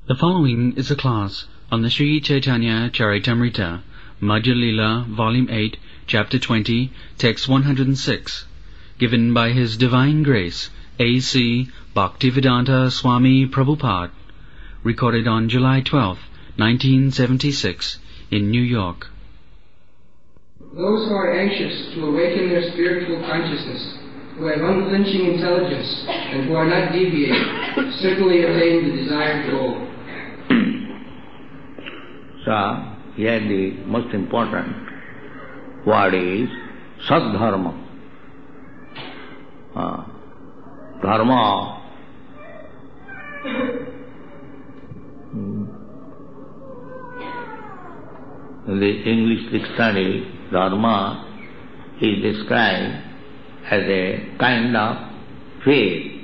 The following is a class on the Sri Chaitanya Charitamrita, Madhya Lila, Volume 8, Chapter 20, Text 106, given by His Divine Grace, A.C. Bhaktivedanta Swami Prabhupada, recorded on July 12, 1976, in New York. Those who are anxious to awaken their spiritual consciousness, who have unflinching intelligence, and who are not deviating, certainly attain the desired goal. So, here the most important word is Sadharma. Dharma in the English dictionary, Dharma is described as a kind of faith.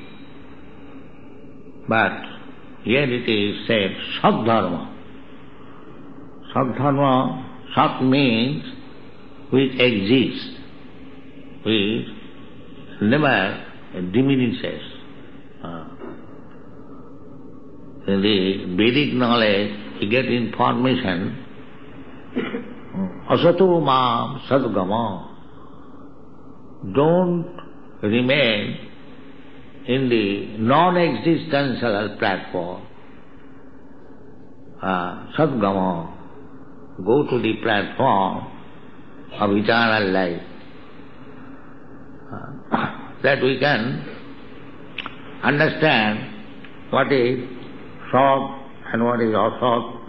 But here it is said Sadharma. Sadharma, Sat means which exists, which never diminishes. In the Vedic knowledge, you get information, Asato Mam Sadgama. Don't remain in the non-existential platform. Sadgama. Go to the platform of eternal life. That we can understand what is Sat and what is Asat.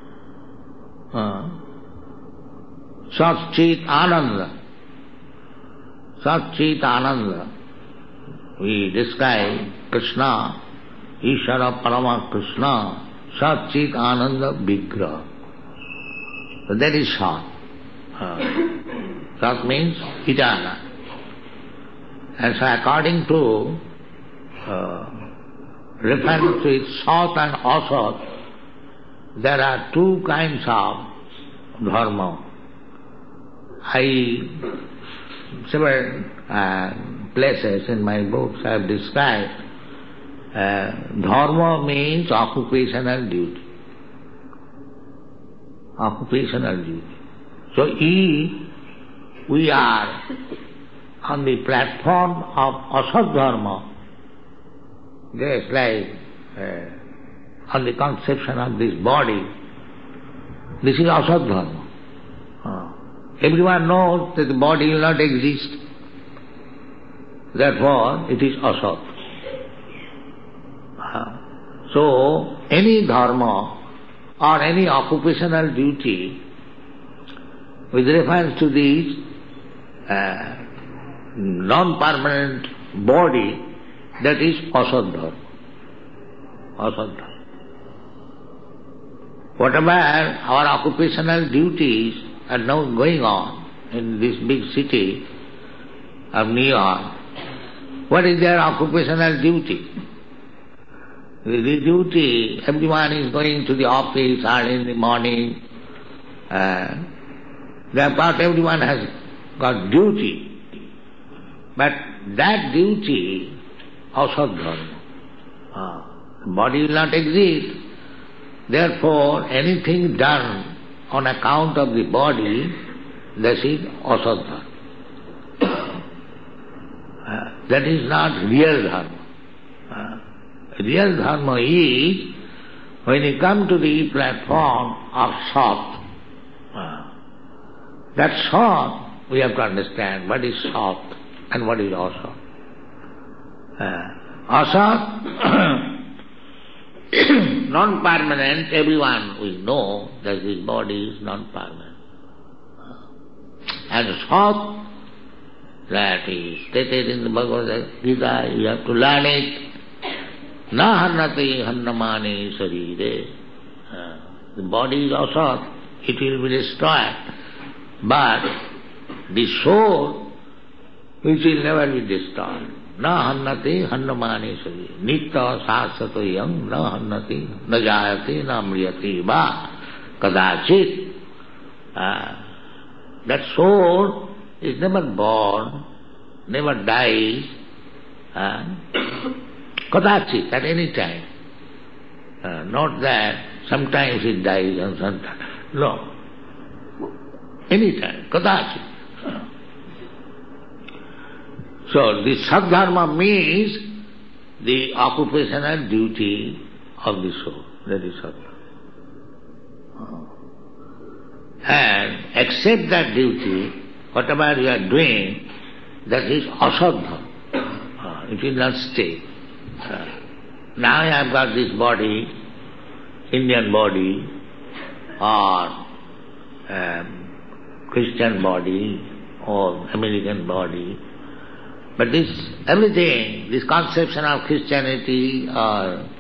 Sat Chit Ananda. Sat Chit Ananda. We describe Krishna, Ishara Parama Krishna, Sat Chit Ananda Vigraha. So that is Sat. Sat means eternal. And so according to reference to Sat and Asat, there are two kinds of dharma. Several places in my books I have described dharma means occupational duty. Occupational duty. So we are on the platform of Asat Dharma, just like on the conception of this body. This is Asat Dharma. Everyone knows that the body will not exist. Therefore, it is Asat. So, any dharma or any occupational duty with reference to this non-permanent body, that is Asat Dharma. Asat Dharma. Whatever our occupational duties are now going on in this big city of New York, what is their occupational duty? The duty, everyone is going to the office early in the morning. Everyone has got duty. But that duty, Asat Dharma. The body will not exist. Therefore, anything done on account of the body, that is Asat Dharma. That is not real Dharma. Real Dharma is when you come to the platform of Sat. That Sat, we have to understand what is Sat and what is Asat. Asat, non-permanent, everyone will know that this body is non-permanent. And Sat, that is stated in the Bhagavad Gita, you have to learn it. Na hannati hannamani sarire. The body is asat, it will be destroyed. But the soul, which will never be destroyed. Na hannati hannamani sarire. Nitta sasato yang na hannati na jayati na mriyati va kadachit. That soul is never born, never dies. Kadachit, at any time. Not that sometimes it dies and sometimes. No. Anytime. Kadachit. So the sadharma means the occupational duty of the soul. That is sadharma. And accept that duty, whatever you are doing, that is asadha. It will not stay. Now I have got this body, Indian body, or Christian body, or American body. But this, everything, this conception of Christianity or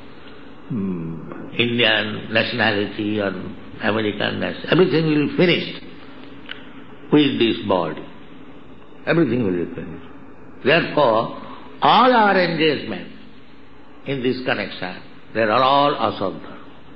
Indian nationality or American nationality, everything will be finished with this body. Everything will be finished. Therefore, all our engagement in this connection, they are all asadha.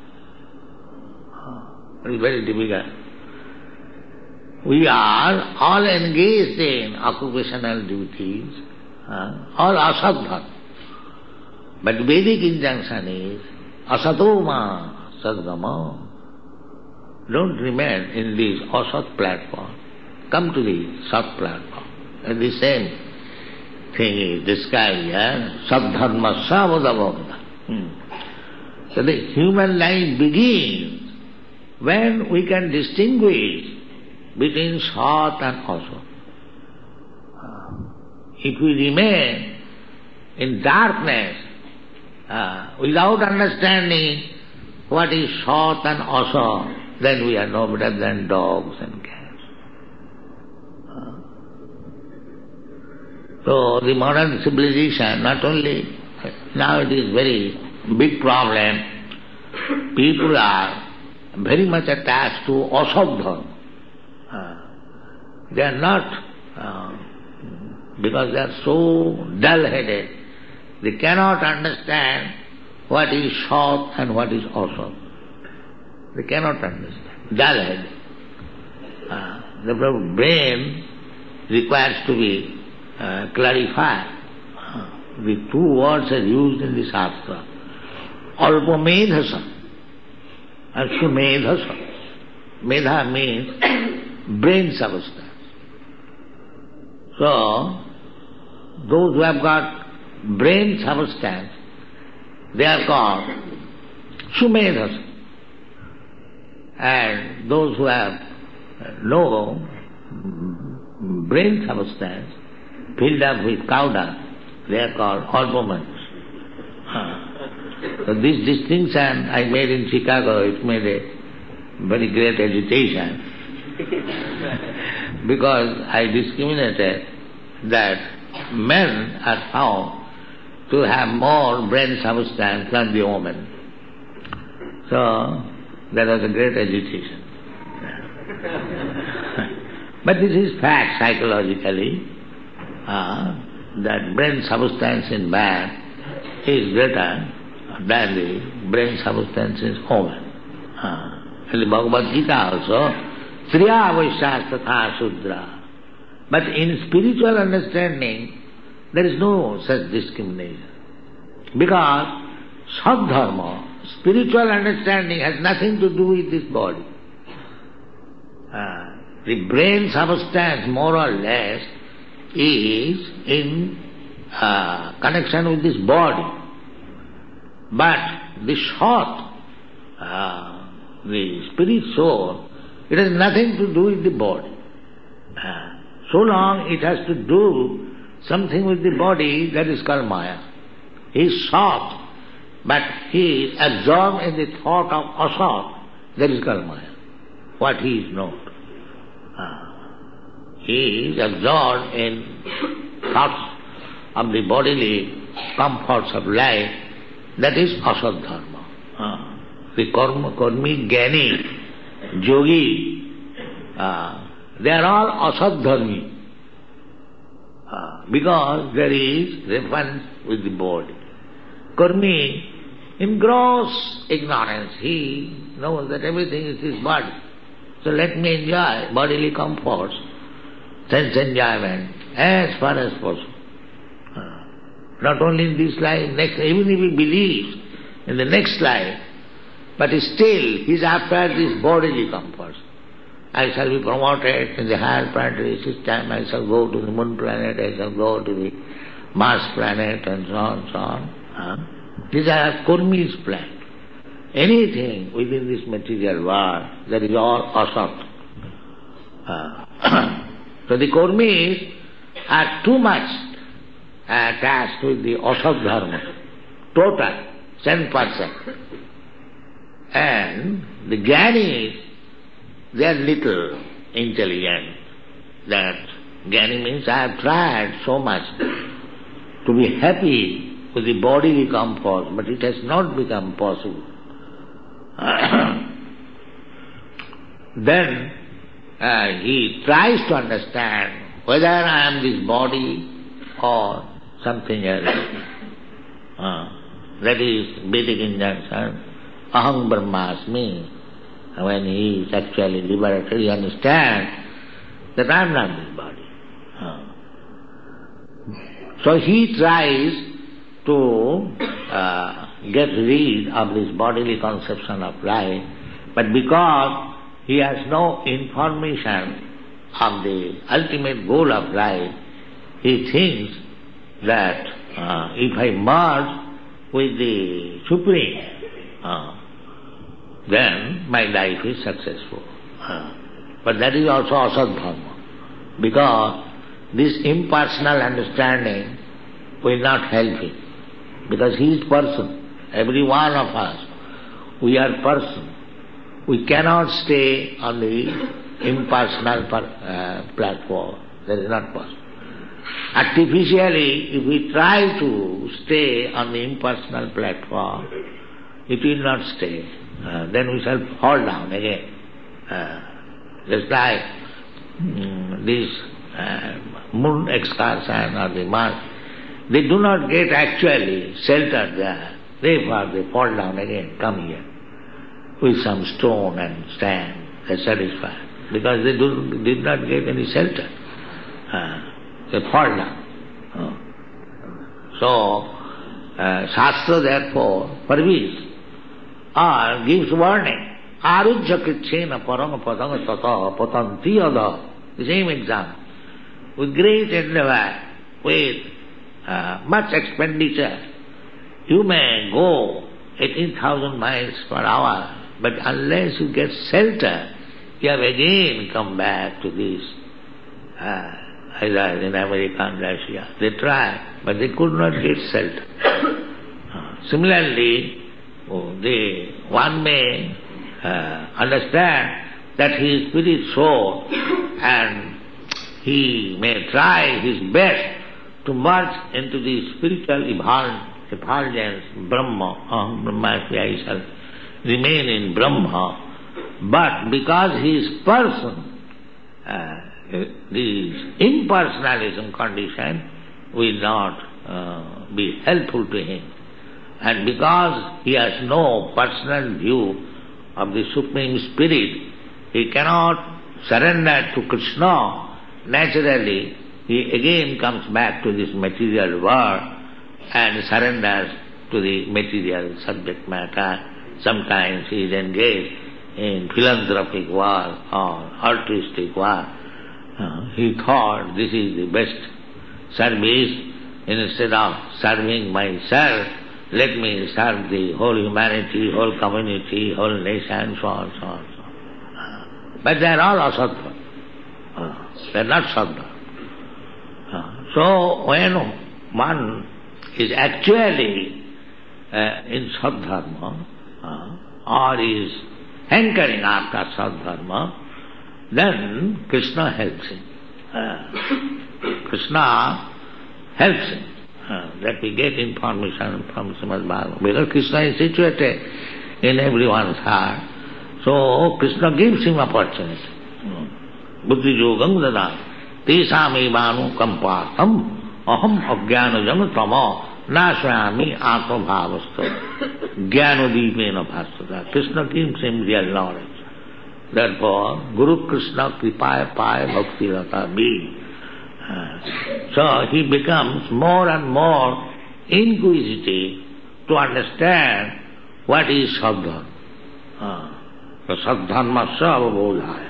It is very difficult. We are all engaged in occupational duties, all asadha. But Vedic injunction is asadoma sadgama. Don't remain in this asad platform. Come to the sat platform. And the same thing is described here, sadharma savadavamda. So the human life begins when we can distinguish between sat and asat. If we remain in darkness without understanding what is sat and asat, then we are no better than dogs and cats. So the modern civilization, not only, now it is very big problem, people are very much attached to asadha. They are not, because they are so dull-headed, they cannot understand what is sat and what is asat. They cannot understand. Dull-headed. The brain requires to be clarified. The two words are used in the Shastra. Alpamedhasa and Sumedhasa. Medha means brain substance. So, those who have got brain substance, they are called Sumedhasa. And those who have no brain substance, filled up with cow dung, they are called alpamans. So this distinction I made in Chicago, it made a very great agitation because I discriminated that men are found to have more brain substance than the woman. So there was a great agitation. But this is fact psychologically, that brain substance in man is greater than the brain substance in woman. In the Bhagavad Gita also, Striya Vaishya Tatha Shudra. But in spiritual understanding, there is no such discrimination. Because Sadharma, spiritual understanding, has nothing to do with this body. The brain substance, more or less, is in connection with this body. But the Sat, the spirit soul, it has nothing to do with the body. So long it has to do something with the body, that is called Maya. He is Sat, but he is absorbed in the thought of Asat, that is called Maya. What he is not. He is absorbed in thoughts of the bodily comforts of life, that is asad dharma. The karmi, jnani, yogi, they are all asad dharmi because there is reference with the body. Karmi, in gross ignorance, he knows that everything is his body. So let me enjoy bodily comforts, sense enjoyment, as far as possible. Not only in this life, next, even if he believes in the next life But still he is after this bodily comforts. I shall be promoted in the higher planetary system, I shall go to the moon planet, I shall go to the Mars planet, and so on, so on. These are Kurmi's plan. Anything within this material world, that is all asat. So the Kurmis are too much attached with the asat dharma, total, 10%. And the Jnanis, they are little intelligent. That Jnani means I have tried so much to be happy with the bodily comfort, but it has not become possible. Then he tries to understand whether I am this body or something else. That is Vedic injunction, aham brahmasmi. When he is actually liberated, he understands that I am not this body. So he tries to get rid of this bodily conception of life, but because he has no information of the ultimate goal of life, he thinks that if I merge with the Supreme, then my life is successful. But that is also asat dharma, because this impersonal understanding will not help him, because he is person. Every one of us, we are person. We cannot stay on the impersonal platform. That is not possible. Artificially, if we try to stay on the impersonal platform, it will not stay. Then we shall fall down again. Just like this moon excursion or the Mars, they do not get actually shelter there. Therefore they fall down again, come here, with some stone and sand, they are satisfied. Because they did not get any shelter. They fall down. So, Shastra therefore forbids or gives warning. Arujya kitchena paranga padanga tata patanti ada. The same example. With great endeavor, with much expenditure, you may go 18,000 miles per hour, but unless you get shelter, you have again come back to this, either in America and Russia. They tried, but they could not get shelter. Similarly, one may understand that he is spirit soul, and he may try his best to merge into the spiritual effulgence, Brahma, Brahmasmi, I shall remain in Brahma. But because he is person, this impersonalism condition will not be helpful to him. And because he has no personal view of the Supreme Spirit, he cannot surrender to Krishna. Naturally, he again comes back to this material world and surrenders to the material subject matter. Sometimes he is engaged in philanthropic work or altruistic work. He thought this is the best service. Instead of serving myself, let me serve the whole humanity, whole community, whole nation, so on, so on, so on. But they are all asatva. They are not sattva. So when one is actually in Saddharma or is hankering after Saddharma, then Krishna helps him. Krishna helps him. That we get information from Srimad Bhagavatam. Because Krishna is situated in everyone's heart. So Krishna gives him opportunity. Buddhi yogam dada tesam evanu kampatam aham ajnanajam tama nashrami atmabhavastu jnanodipena bhasvata. Krishna gives him real knowledge. Therefore, Guru Krishna kripaya paya bhakti rata be. So he becomes more and more inquisitive to understand what is Saddharma. Sadharmasya avabodhaya.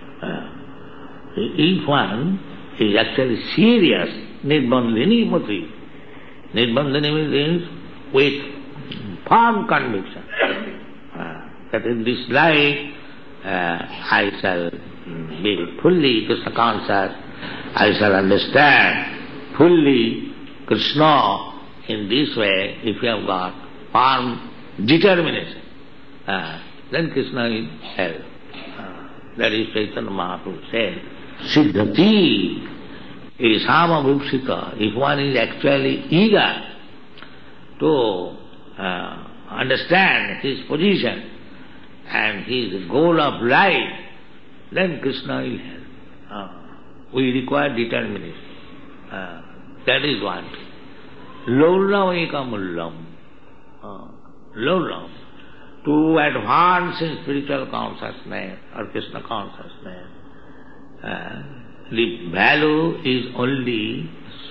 If one is actually serious, nirbandhini mati. Nirbandhini means with firm conviction that in this life I shall be fully Krishna conscious, I shall understand fully Krishna. In this way, if you have got firm determination, then Krishna will help. That is Chaitanya Mahaprabhu said, Siddhati isama vipsita. If one is actually eager to understand his position and his goal of life, then Krishna will help. We require determination. That is one. Laulam ekamullam. Laulam. To advance in spiritual consciousness or Krishna consciousness, the value is only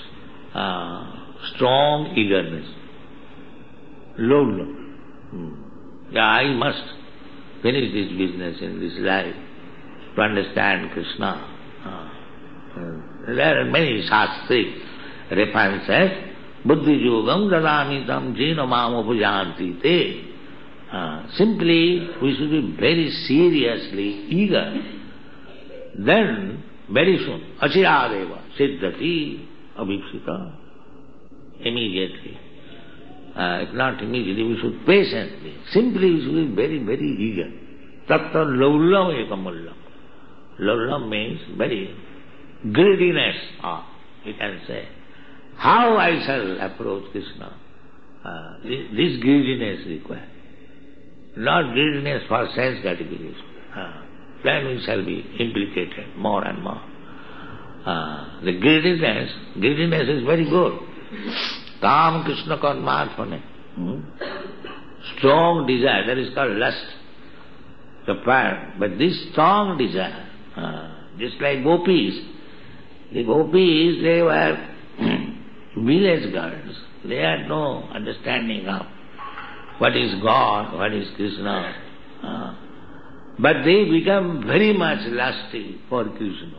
strong eagerness. Laulam. Yeah, I must finish this business in this life to understand Krishna. There are many shastric references. Buddhi yogam dadamitam jena mam upajanti te. Simply, we should be very seriously eager. Then, very soon, achiradeva siddhati abhipsita. Immediately. If not immediately, we should patiently. Simply, we should be very, very eager. Tatta laulam ekamullam. Laulam means very greediness, you can say. How I shall approach Krishna? This greediness required. Not greediness for sense gratification. Then we shall be implicated more and more. The greediness is very good. Kam Krishna karmarthane. Strong desire, that is called lust. The fire. But this strong desire, just like gopis, the gopis, they were village girls. They had no understanding of what is God, what is Krishna. But they become very much lusty for Krishna.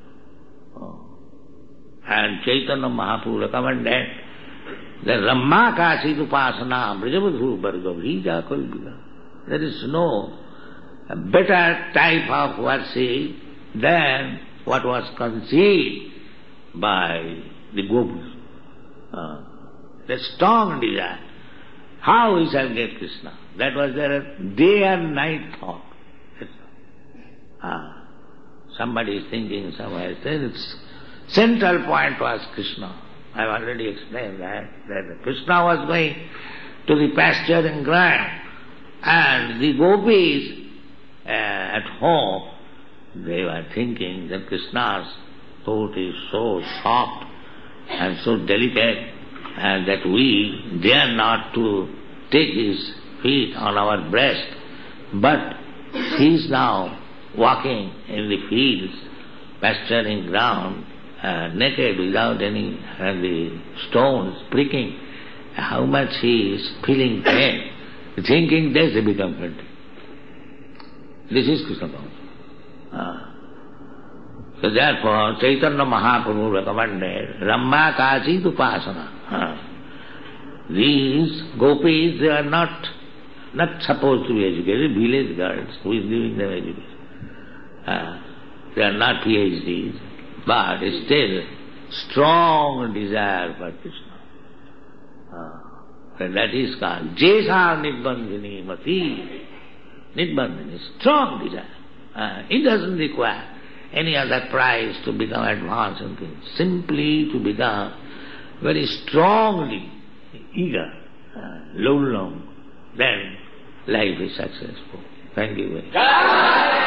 And Chaitanya Mahaprabhu recommended the Ramma Kasit Upasana Brajavadhu Bhargavija Kalpita. There is no better type of worship than what was conceived by the gopis. The strong desire. How we shall get Krishna? That was their day and night thought. Somebody is thinking somewhere. Its central point was Krishna. I have already explained that Krishna was going to the pasturing ground, and the gopis at home, they were thinking that Krishna's throat is so soft and so delicate, and that we dare not to take his feet on our breast, but he is now walking in the fields, pasturing ground, naked without any the stones pricking. How much he is feeling pain, thinking this they become friendly. This is Krishna consciousness. So therefore, Chaitanya Mahaprabhu recommended Ramma Kasit Upasana. These gopis, they are not supposed to be educated, village girls, who is giving them education. They are not PhDs, but still strong desire for Krishna. And that is called Jesha Nirbandhini Mati. Nirbandhini, strong desire. It doesn't require any other prize to become advanced in things. Simply to become very strongly eager, long, then life is successful. Thank you very much.